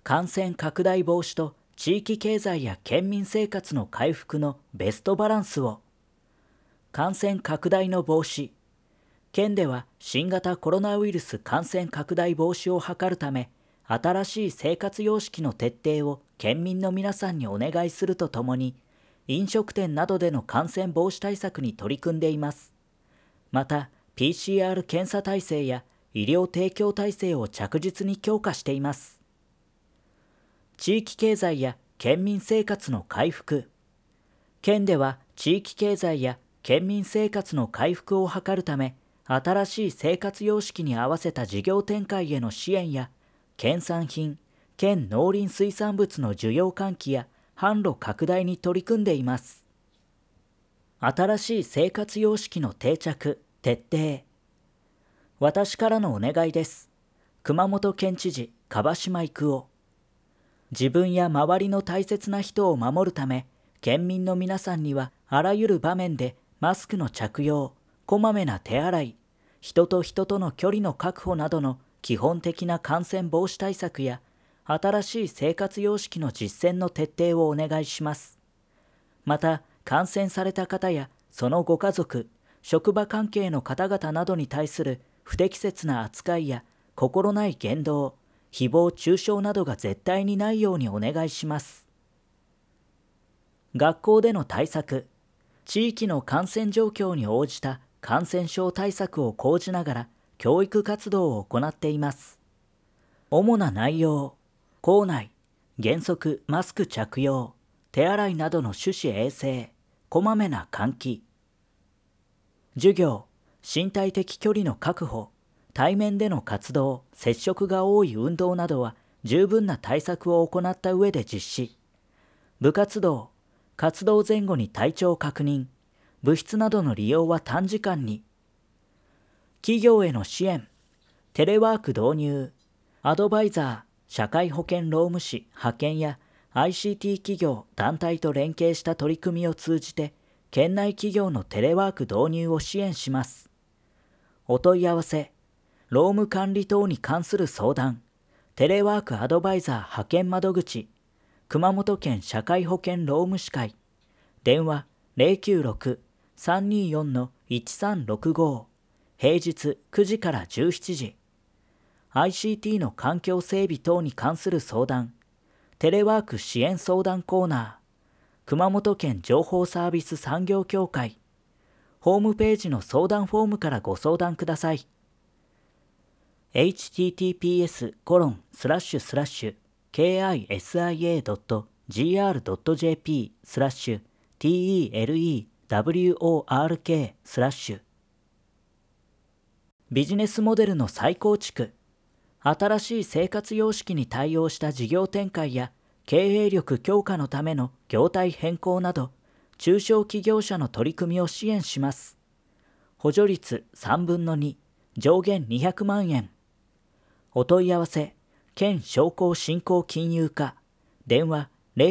感染拡大防止と地域経済や県民生活の回復のベストバランスを。感染拡大の防止。県では新型コロナウイルス感染拡大防止を図るため、新しい生活様式の徹底を県民の皆さんにお願いするとともに、飲食店などでの感染防止対策に取り組んでいます。また、PCR 検査体制や医療提供体制を着実に強化しています。地域経済や県民生活の回復。県では地域経済や県民生活の回復を図るため、新しい生活様式に合わせた事業展開への支援や、県産品、県農林水産物の需要喚起や販路拡大に取り組んでいます。新しい生活様式の定着、徹底。私からのお願いです。熊本県知事、蒲島郁夫。自分や周りの大切な人を守るため、県民の皆さんにはあらゆる場面でマスクの着用、こまめな手洗い、人と人との距離の確保などの基本的な感染防止対策や、新しい生活様式の実践の徹底をお願いします。また、感染された方やそのご家族、職場関係の方々などに対する不適切な扱いや心ない言動、誹謗中傷などが絶対にないようにお願いします。学校での対策。地域の感染状況に応じた感染症対策を講じながら教育活動を行っています。主な内容。校内、原則マスク着用、手洗いなどの手指衛生、こまめな換気。授業、身体的距離の確保、対面での活動、接触が多い運動などは十分な対策を行った上で実施。部活動、活動前後に体調確認、部室などの利用は短時間に。企業への支援、テレワーク導入、アドバイザー、社会保険労務士派遣や ICT 企業団体と連携した取り組みを通じて、県内企業のテレワーク導入を支援します。お問い合わせ、労務管理等に関する相談、テレワークアドバイザー派遣窓口、熊本県社会保険労務士会、電話096-324-1365、平日9時から17時。ICT の環境整備等に関する相談、テレワーク支援相談コーナー、熊本県情報サービス産業協会、ホームページの相談フォームからご相談ください。https://kisia.gr.jp/telework/ビジネスモデルの再構築。新しい生活様式に対応した事業展開や経営力強化のための業態変更など、中小企業者の取り組みを支援します。補助率3分の2、上限200万円。お問い合わせ、県商工振興金融課、電話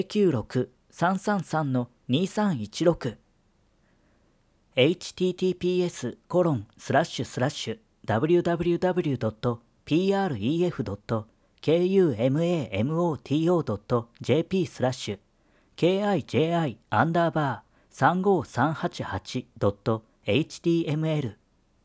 096-333-2316。https://www.prefo.kumi.tokj/kij_35388.html。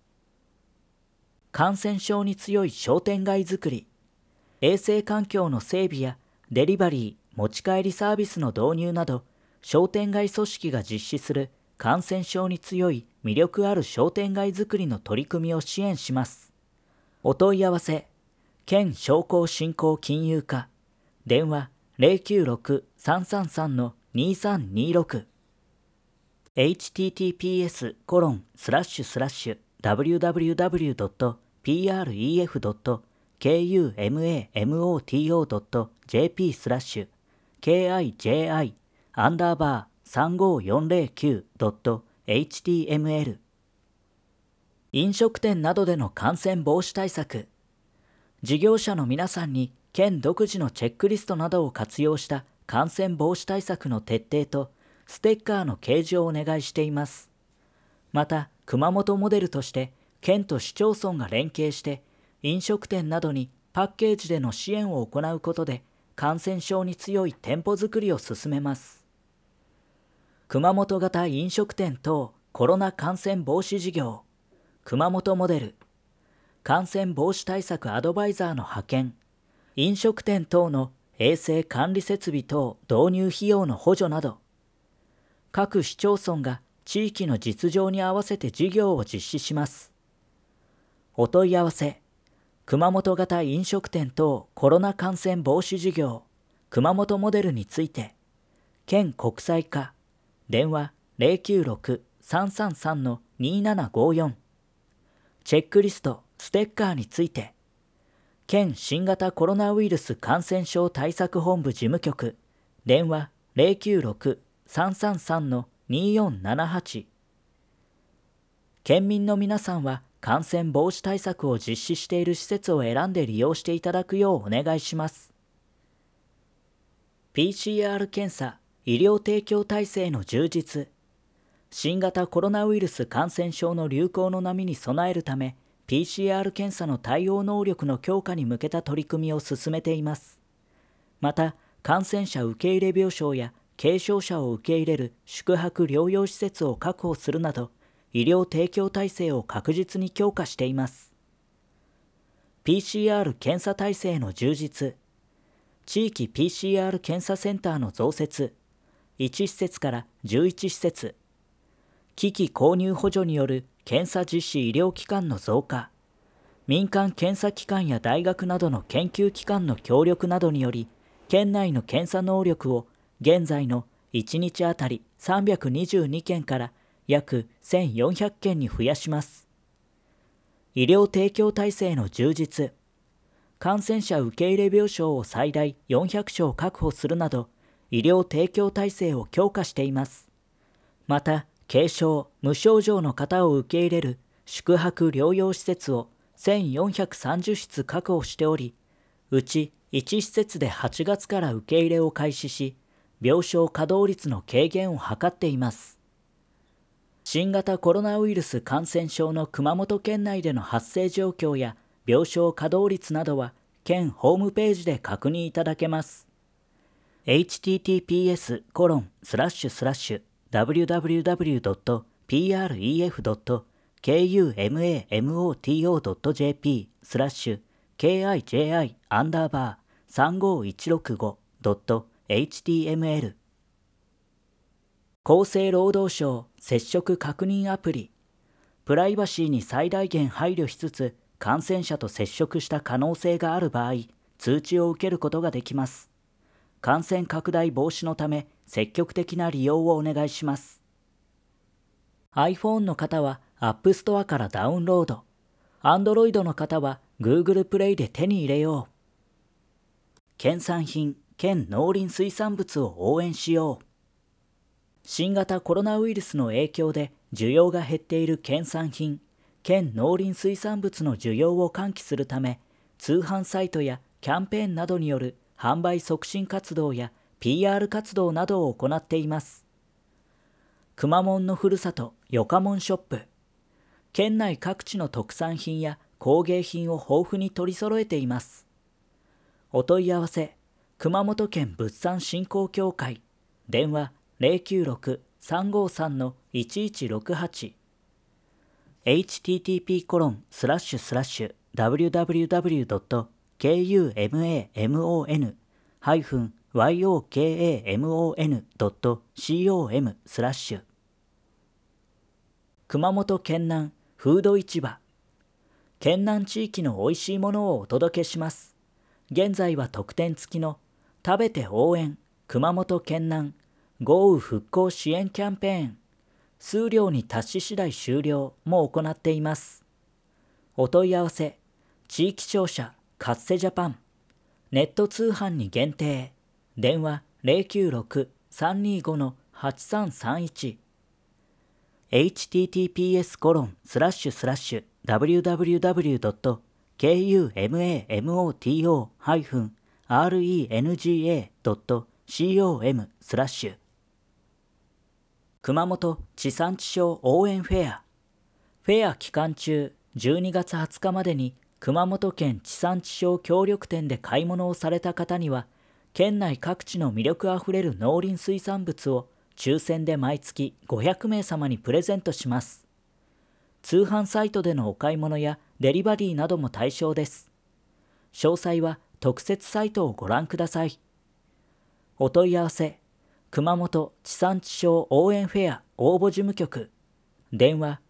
感染症に強い商店街づくり。衛生環境の整備やデリバリー、持ち帰りサービスの導入など、商店街組織が実施する感染症に強い魅力ある商店街づくりの取り組みを支援します。お問い合わせ、県商工振興金融課、電話096-333-2326。https://www.prefo.kumi.to.jp/kij_3549.html。 飲食店などでの感染防止対策。事業者の皆さんに県独自のチェックリストなどを活用した感染防止対策の徹底とステッカーの掲示をお願いしています。また、熊本モデルとして県と市町村が連携して飲食店などにパッケージでの支援を行うことで、 感染症に強い店舗づくりを進めます。熊本型飲食店等コロナ感染防止事業、熊本モデル、感染防止対策アドバイザーの派遣、飲食店等の衛生管理設備等導入費用の補助など、各市町村が地域の実情に合わせて事業を実施します。お問い合わせ、熊本型飲食店等コロナ感染防止事業、熊本モデルについて、県国際課、電話096-333-2754、チェックリスト、ステッカーについて、県新型コロナウイルス感染症対策本部事務局、電話096-333-2478。県民の皆さんは感染防止対策を実施している施設を選んで利用していただくようお願いします。PCR 検査、医療提供体制の充実。新型コロナウイルス感染症の流行の波に備えるため、PCR 検査の対応能力の強化に向けた取り組みを進めています。また、感染者受け入れ病床や軽症者を受け入れる宿泊療養施設を確保するなど、医療提供体制を確実に強化しています。PCR 検査体制の充実。地域 PCR 検査センターの増設。1施設から11施設。機器購入補助による検査実施医療機関の増加。民間検査機関や大学などの研究機関の協力などにより、県内の検査能力を現在の1日あたり322件から約1400件に増やします。医療提供体制の充実。感染者受け入れ病床を最大400床確保するなど、医療提供体制を強化しています。また、軽症・無症状の方を受け入れる宿泊療養施設を1430室確保しており、うち1施設で8月から受け入れを開始し、病床稼働率の軽減を図っています。新型コロナウイルス感染症の熊本県内での発生状況や病床稼働率などは県ホームページで確認いただけます。https://www.pref.kumamoto.jp/kij_35165.html 厚生労働省接触確認アプリ。プライバシーに最大限配慮しつつ、感染者と接触した可能性がある場合、通知を受けることができます。感染拡大防止のため、積極的な利用をお願いします。iPhone の方は App Store からダウンロード。Android の方は Google Play で手に入れよう。県産品、県農林水産物を応援しよう。新型コロナウイルスの影響で需要が減っている県産品、県農林水産物の需要を喚起するため、通販サイトやキャンペーンなどによる販売促進活動や PR 活動などを行っています。くまモンのふるさと、よかもんショップ。県内各地の特産品や工芸品を豊富に取り揃えています。お問い合わせ、熊本県物産振興協会、電話096-353-1168。http://www.kumamon-yokamon.com/熊本県南フード市場。県南地域のおいしいものをお届けします。現在は特典付きの食べて応援熊本県南豪雨復興支援キャンペーン、数量に達し次第終了も行っています。お問い合わせ、地域商社カッセジャパン、ネット通販に限定、電話096-325-8331。https://www.kumamoto-renga.com/ 熊本地産地消応援フェア。フェア期間中、12月20日までに熊本県地産地消協力店で買い物をされた方には、 県内各地の魅力あふれる農林水産物を抽選で毎月500名様にプレゼントします。通販サイトでのお買い物やデリバリーなども対象です。詳細は特設サイトをご覧ください。お問い合わせ、熊本地産地消応援フェア応募事務局、電話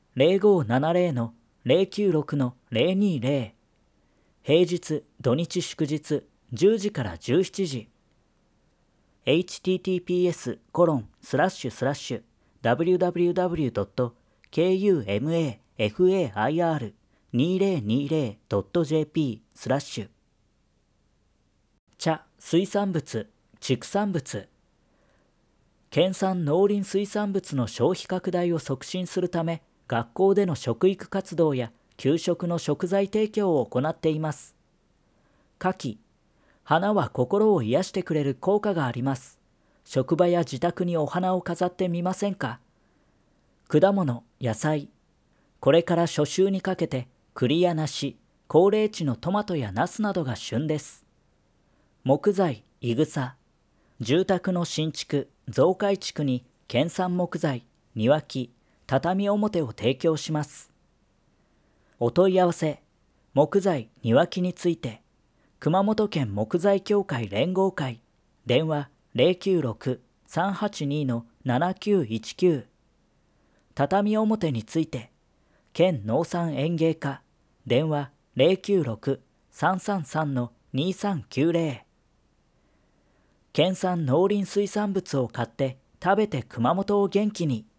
0570-096-020、平日土日祝日10時から17時、https://www.kumafair2020.jp/ 茶、水産物、畜産物。県産農林水産物の消費拡大を促進するため、学校での食育活動や給食の食材提供を行っています。花き、花は心を癒してくれる効果があります。職場や自宅にお花を飾ってみませんか。果物、野菜。これから初秋にかけて栗や梨、高齢地のトマトやナスなどが旬です。木材、いぐさ。住宅の新築、増改築に県産木材、庭木、畳表を提供します。お問い合わせ、木材、庭木について、熊本県木材協会連合会、電話096-382-7919。畳表について、県農産園芸課、電話096-333-2390。県産農林水産物を買って食べて熊本を元気に。